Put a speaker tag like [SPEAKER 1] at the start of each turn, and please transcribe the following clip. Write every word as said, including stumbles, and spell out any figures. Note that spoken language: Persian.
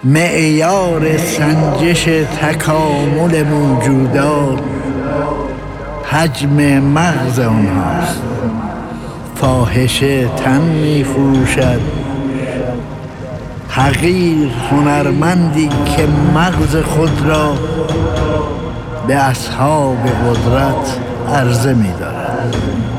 [SPEAKER 1] معیار سنجش تکامل موجودات حجم مغز آنهاست. فاحشه تن می فروشد، حقیر هنرمندی که مغز خود را به اصحاب قدرت عرضه می دارد.